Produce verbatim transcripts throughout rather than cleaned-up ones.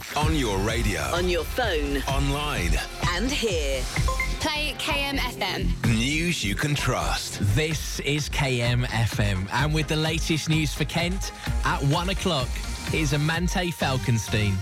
On your radio. On your phone. Online. And here. Play K M F M. News you can trust. This is K M F M. And with the latest news for Kent, at one o'clock, here's Amante Falkenstein.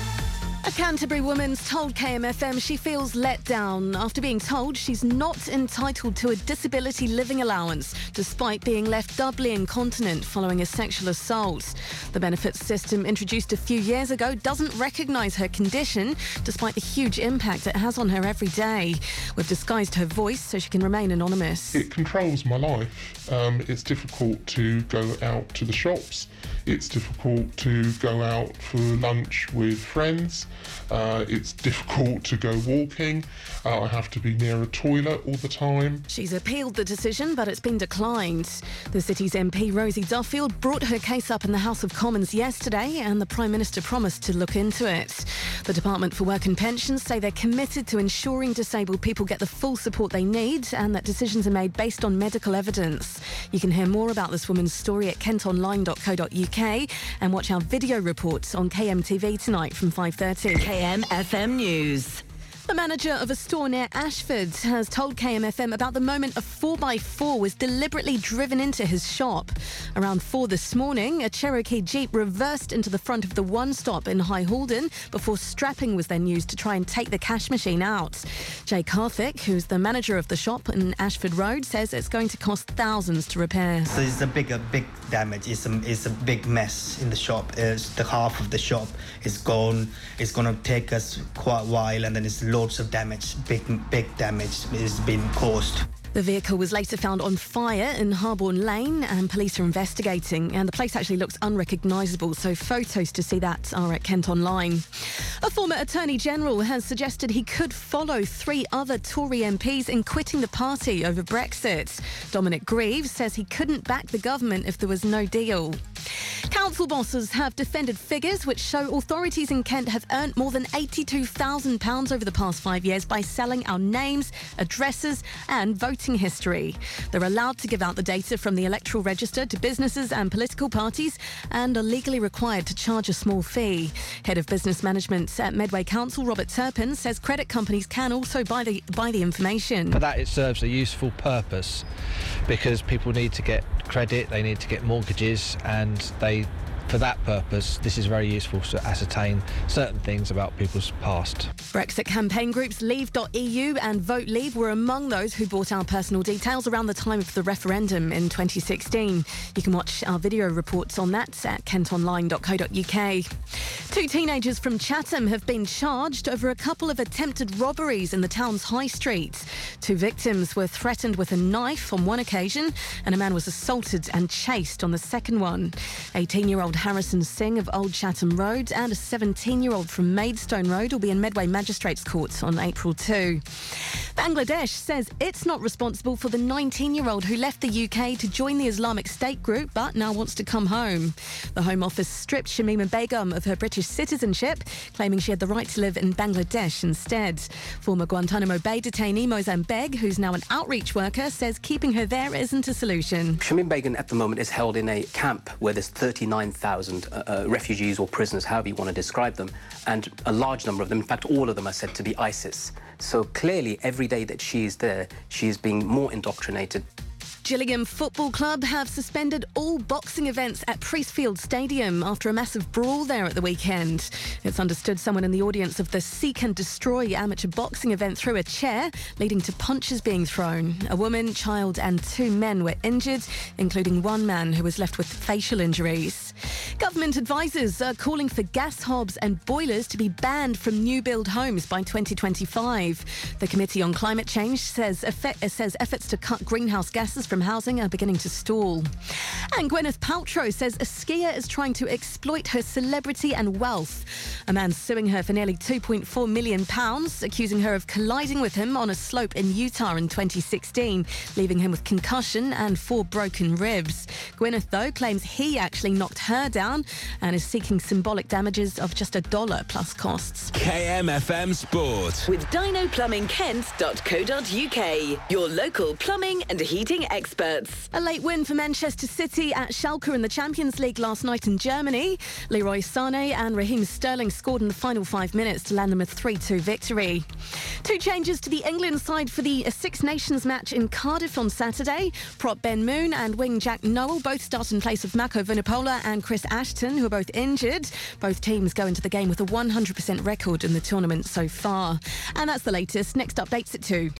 A Canterbury woman's told K M F M she feels let down after being told she's not entitled to a disability living allowance, despite being left doubly incontinent following a sexual assault. The benefits system, introduced a few years ago, doesn't recognise her condition, despite the huge impact it has on her every day. We've disguised her voice so she can remain anonymous. It controls my life. Um, it's difficult to go out to the shops. It's difficult to go out for lunch with friends. Uh, it's difficult to go walking. Uh, I have to be near a toilet all the time. She's appealed the decision, but it's been declined. The city's M P Rosie Duffield brought her case up in the House of Commons yesterday, and the Prime Minister promised to look into it. The Department for Work and Pensions say they're committed to ensuring disabled people get the full support they need, and that decisions are made based on medical evidence. You can hear more about this woman's story at kent online dot co dot uk and watch our video reports on K M T V tonight from five thirty. K M F M News. The manager of a store near Ashford has told K M F M about the moment a four by four was deliberately driven into his shop. Around four this morning, a Cherokee Jeep reversed into the front of the One Stop in High Halden before strapping was then used to try and take the cash machine out. Jay Carthick, who's the manager of the shop in Ashford Road, says it's going to cost thousands to repair. So it's a big, a big damage. It's a, it's a big mess in the shop. It's the half of the shop is gone. It's going to take us quite a while, and then it's loads of damage, big, big damage is being caused. The vehicle was later found on fire in Harborne Lane, and police are investigating, and the place actually looks unrecognisable, so photos to see that are at Kent Online. A former Attorney General has suggested he could follow three other Tory M Ps in quitting the party over Brexit. Dominic Greaves says he couldn't back the government if there was no deal. Council bosses have defended figures which show authorities in Kent have earned more than eighty-two thousand pounds over the past five years by selling our names, addresses and voting history. They're allowed to give out the data from the electoral register to businesses and political parties and are legally required to charge a small fee. Head of Business Management at Medway Council, Robert Turpin, says credit companies can also buy the, buy the information. For that, it serves a useful purpose because people need to get credit, they need to get mortgages, and they, for that purpose, this is very useful to ascertain certain things about people's past. Brexit campaign groups Leave dot E U and Vote Leave were among those who bought our personal details around the time of the referendum in twenty sixteen. You can watch our video reports on that at kent online dot co dot uk. Two teenagers from Chatham have been charged over a couple of attempted robberies in the town's high street. Two victims were threatened with a knife on one occasion, and a man was assaulted and chased on the second one. eighteen-year-old Harrison Singh of Old Chatham Road and a seventeen-year-old from Maidstone Road will be in Medway Magistrates Court on April second. Bangladesh says it's not responsible for the nineteen-year-old who left the U K to join the Islamic State group but now wants to come home. The Home Office stripped Shamima Begum of her British citizenship, claiming she had the right to live in Bangladesh instead. Former Guantanamo Bay detainee Mozam Beg, who's now an outreach worker, says keeping her there isn't a solution. Shamim Begum at the moment is held in a camp where there's thirty-nine thousand uh, uh, refugees or prisoners, however you want to describe them, and a large number of them, in fact all of them, are said to be ISIS. So clearly every day that she is there, she is being more indoctrinated. Gillingham Football Club have suspended all boxing events at Priestfield Stadium after a massive brawl there at the weekend. It's understood someone in the audience of the Seek and Destroy amateur boxing event threw a chair, leading to punches being thrown. A woman, child and two men were injured, including one man who was left with facial injuries. Government advisors are calling for gas hobs and boilers to be banned from new build homes by twenty twenty-five. The Committee on Climate Change says, effect, says efforts to cut greenhouse gases from housing are beginning to stall. And Gwyneth Paltrow says a skier is trying to exploit her celebrity and wealth. A man suing her for nearly two point four million pounds, accusing her of colliding with him on a slope in Utah in twenty sixteen, leaving him with concussion and four broken ribs. Gwyneth, though, claims he actually knocked her down and is seeking symbolic damages of just a dollar plus costs. K M F M Sport. With Dino Plumbing Kent dot co dot uk, your local plumbing and heating expert. experts. A late win for Manchester City at Schalke in the Champions League last night in Germany. Leroy Sané and Raheem Sterling scored in the final five minutes to land them a three two victory. Two changes to the England side for the Six Nations match in Cardiff on Saturday. Prop Ben Moon and wing Jack Nowell both start in place of Mako Vunipola and Chris Ashton, who are both injured. Both teams go into the game with a one hundred percent record in the tournament so far. And that's the latest. Next updates at two.